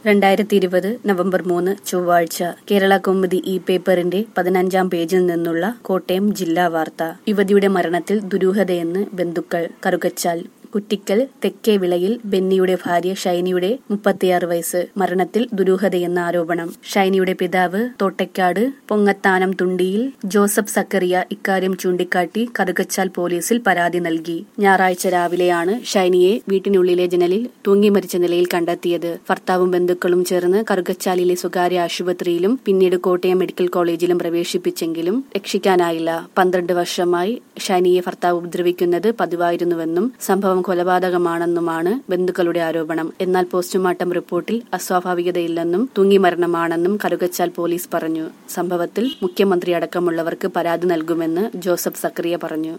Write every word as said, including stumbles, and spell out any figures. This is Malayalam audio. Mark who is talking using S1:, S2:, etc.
S1: രണ്ടായിരത്തി ഇരുപത് നവംബർ മൂന്ന് ചൊവ്വാഴ്ച കേരള കൗമുദി ഇ പേപ്പറിന്റെ പതിനഞ്ചാം പേജിൽ നിന്നുള്ള കോട്ടയം ജില്ലാ വാർത്ത. യുവതിയുടെ മരണത്തിൽ ദുരൂഹതയെന്ന് ബന്ധുക്കൾ. കറുകച്ചാൽ കുറ്റിക്കൽ തെക്കേ വിളയിൽ ബെന്നിയുടെ ഭാര്യ ഷൈനിയുടെ മുപ്പത്തിയാറ് വയസ്സ്. മരണത്തിൽ ദുരൂഹതയെന്ന ആരോപണം. ഷൈനിയുടെ പിതാവ് തോട്ടയ്ക്കാട് പൊങ്ങത്താനം തുണ്ടിയിൽ ജോസഫ് സക്കറിയ ഇക്കാര്യം ചൂണ്ടിക്കാട്ടി കറുകച്ചാൽ പോലീസിൽ പരാതി നൽകി. ഞായറാഴ്ച രാവിലെയാണ് ഷൈനിയെ വീട്ടിനുള്ളിലെ ജനലിൽ തൂങ്ങി മരിച്ച നിലയിൽ കണ്ടെത്തിയത്. ഭർത്താവും ബന്ധുക്കളും ചേർന്ന് കറുകച്ചാലിലെ സ്വകാര്യ ആശുപത്രിയിലും പിന്നീട് കോട്ടയം മെഡിക്കൽ കോളേജിലും പ്രവേശിപ്പിച്ചെങ്കിലും രക്ഷിക്കാനായില്ല. പന്ത്രണ്ട് വർഷമായി ഷൈനിയെ ഭർത്താവ് ഉപദ്രവിക്കുന്നത് പതിവായിരുന്നുവെന്നും സംഭവം കൊലപാതകമാണെന്നുമാണ് ബന്ധുക്കളുടെ ആരോപണം. എന്നാൽ പോസ്റ്റ്മോർട്ടം റിപ്പോർട്ടിൽ അസ്വാഭാവികതയില്ലെന്നും തൂങ്ങിമരണമാണെന്നും കറുകച്ചാൽ പോലീസ് പറഞ്ഞു. സംഭവത്തിൽ മുഖ്യമന്ത്രി അടക്കമുള്ളവർക്ക് പരാതി നൽകുമെന്ന് ജോസഫ് സക്കറിയ പറഞ്ഞു.